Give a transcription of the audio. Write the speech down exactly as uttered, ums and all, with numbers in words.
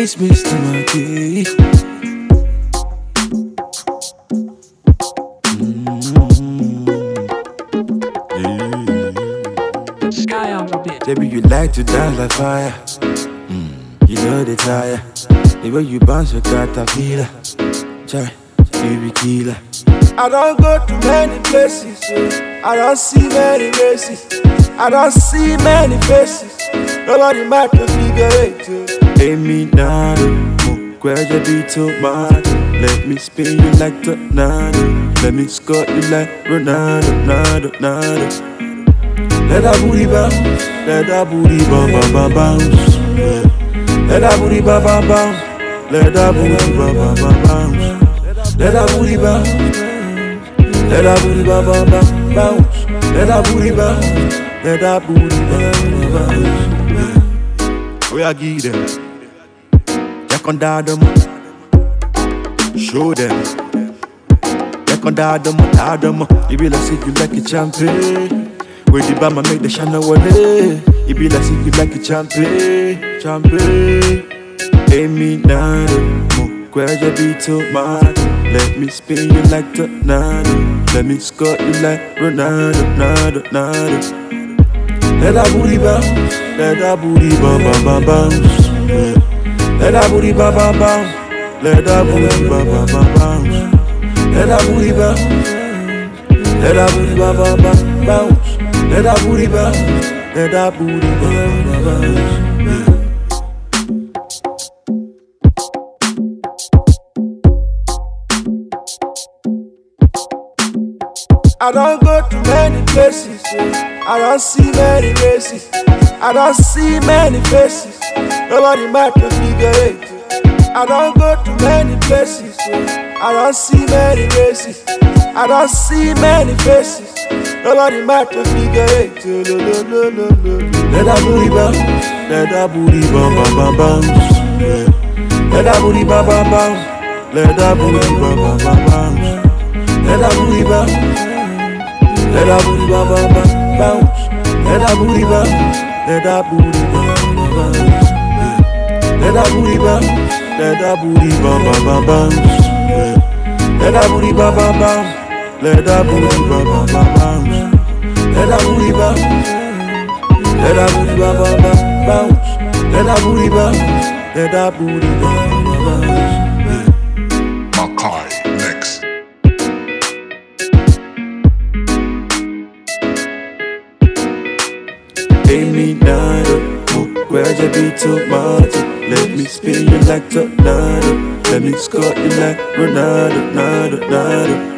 It's Mister Marquis. Sky on the beat. Baby, you like to dance like fire. Mm, you know the tire. The way you bounce your caterpillar. Try, you be killer. I don't go to many places. So I don't see many races. I don't see many faces. Nobody might be figure eight. Amy Nado, Mukweja be tomato. Let me spin you like tornado. Let me score you like Ronaldo, Ronaldo, Ronaldo. Let that booty bounce, let that booty bam bam bam bounce. Let that booty bam bam bounce, let that booty bam bam bam bounce. Let that booty bounce, let that booty bam bam bam bounce. Let that booty bounce, let that booty bam bam bounce. We are give them, check on that them, show them. Check on that them, that them. You be like say you like a champion. With the bama make the shana wale. It be like see you like a champion, champion. Amy Nado, Mukweja be tomato. Let me spin you like tornado. Let me score you like Ronaldo, Ronaldo, Ronaldo. Let that booty bounce, let that booty bam bam bam bounce. Let that booty bam bam bounce, let that booty bam bam bam bounce. Let that booty bounce, let that booty bam bam bam bounce. Let that booty bounce, let that booty bounce. I don't go to many places, so I don't see many races. I don't see many faces. Nobody might be figure eight. I don't go to many places, so I don't see many races. I don't see many faces. Nobody might be figure eight. Let that booty bounce, let that booty bam bam bam bounce. Let that booty bam bam bounce, let that booty bam bam bam bounce. Let that booty bounce, let that booty bam bam bam bounce. Let that booty bounce, let that booty bam bam bounce. Let that booty bounce, let that booty bam bam bam bounce. Let that booty bam bam bounce. Let that booty bam bam bam bounce. Let that booty bounce. Let that booty bam bam bam bounce. Let that booty bounce. Let that booty bam bam bounce. Makai next. Amy Nado, Mukweja be tomato. Let me spin you like tornado. Let me score you like Ronaldo, Ronaldo, Ronaldo.